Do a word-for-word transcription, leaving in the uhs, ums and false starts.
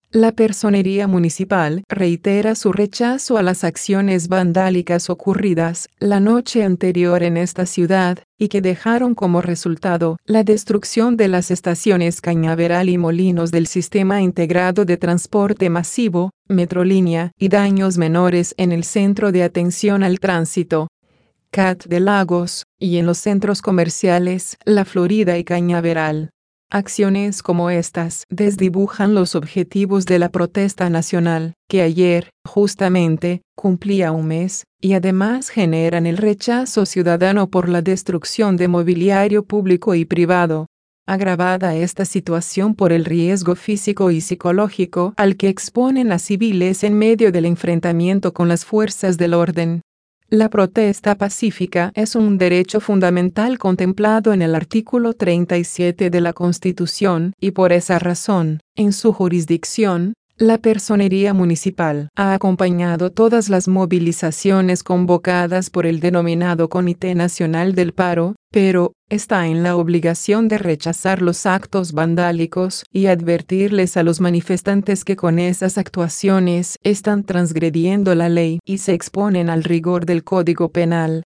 La Personería Municipal reitera su rechazo a las acciones vandálicas ocurridas la noche anterior en esta ciudad, y que dejaron como resultado la destrucción de las estaciones Cañaveral y Molinos del Sistema Integrado de Transporte Masivo, Metrolínea, y daños menores en el Centro de Atención al Tránsito, C A T de Lagos, y en los centros comerciales La Florida y Cañaveral. Acciones como estas desdibujan los objetivos de la protesta nacional, que ayer, justamente, cumplía un mes, y además generan el rechazo ciudadano por la destrucción de mobiliario público y privado. Agravada esta situación por el riesgo físico y psicológico al que exponen a civiles en medio del enfrentamiento con las fuerzas del orden. La protesta pacífica es un derecho fundamental contemplado en el artículo treinta y siete de la Constitución, y por esa razón, en su jurisdicción, la Personería Municipal ha acompañado todas las movilizaciones convocadas por el denominado Comité Nacional del Paro, pero está en la obligación de rechazar los actos vandálicos y advertirles a los manifestantes que con esas actuaciones están transgrediendo la ley y se exponen al rigor del Código Penal.